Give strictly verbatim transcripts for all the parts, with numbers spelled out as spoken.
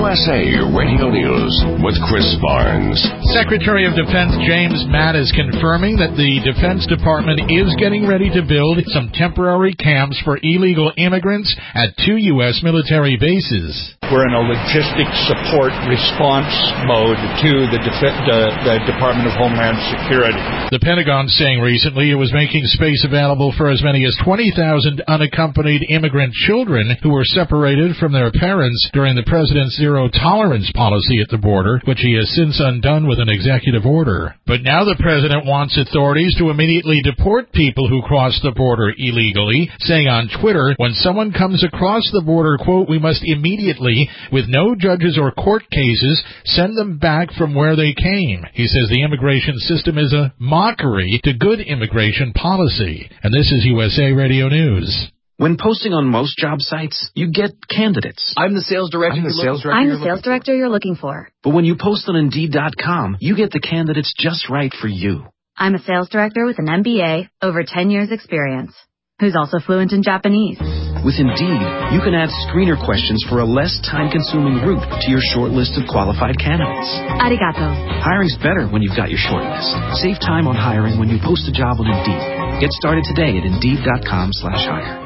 S A Radio News with Chris Barnes. Secretary of Defense James Mattis confirming that the Defense Department is getting ready to build some temporary camps for illegal immigrants at two U S military bases. We're in a logistics support response mode to the, Def- the, the Department of Homeland Security. The Pentagon saying recently it was making space available for as many as twenty thousand unaccompanied immigrant children who were separated from their parents during the president's zero-tolerance policy at the border, which he has since undone with an executive order. But now the president wants authorities to immediately deport people who cross the border illegally, saying on Twitter, when someone comes across the border, quote, we must immediately, with no judges or court cases, send them back from where they came. He says the immigration system is a mockery to good immigration policy. And this is U S A Radio News. When posting on most job sites, you get candidates. I'm the sales director. I'm the sales director. I'm the sales director you're looking for. But when you post on Indeed dot com, you get the candidates just right for you. I'm a sales director with an M B A, over ten years experience, who's also fluent in Japanese. With Indeed, you can add screener questions for a less time-consuming route to your short list of qualified candidates. Arigato. Hiring's better when you've got your short list. Save time on hiring when you post a job on Indeed. Get started today at Indeed dot com slash hire.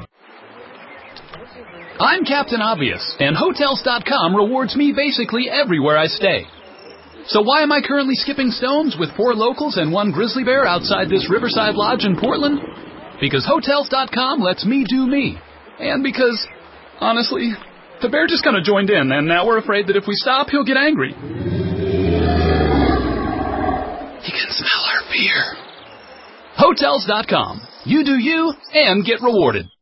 I'm Captain Obvious, and Hotels dot com rewards me basically everywhere I stay. So why am I currently skipping stones with four locals and one grizzly bear outside this Riverside Lodge in Portland? Because Hotels dot com lets me do me. And because, honestly, the bear just kind of joined in, and now we're afraid that if we stop, he'll get angry. He can smell our fear. Hotels dot com. You do you, and get rewarded.